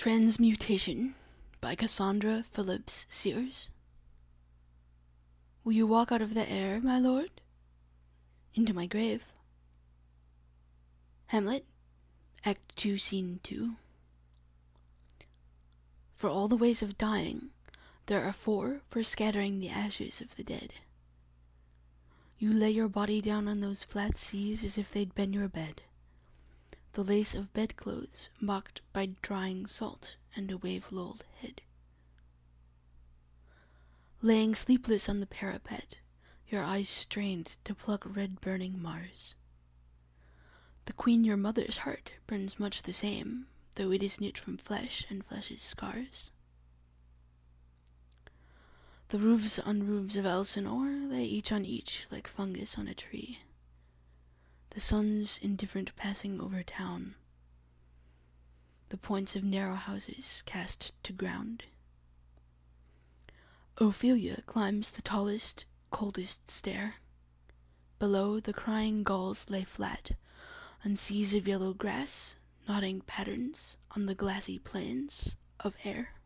Transmutation by Cassandra Phillips Sears. Will you walk out of the air, my lord, into my grave? Hamlet, Act 2, Scene 2. For all the ways of dying, there are 4 for scattering the ashes of the dead. You lay your body down on those flat seas as if they'd been your bed, the lace of bedclothes mocked by drying salt and a wave-lulled head. Laying sleepless on the parapet, your eyes strained to pluck red-burning Mars. The queen your mother's heart burns much the same, though it is knit from flesh and flesh's scars. The roofs on roofs of Elsinore lay each on each like fungus on a tree. The sun's indifferent passing over town, the points of narrow houses cast to ground. Ophelia climbs the tallest, coldest stair. Below, the crying gulls lay flat on seas of yellow grass, nodding patterns on the glassy plains of air.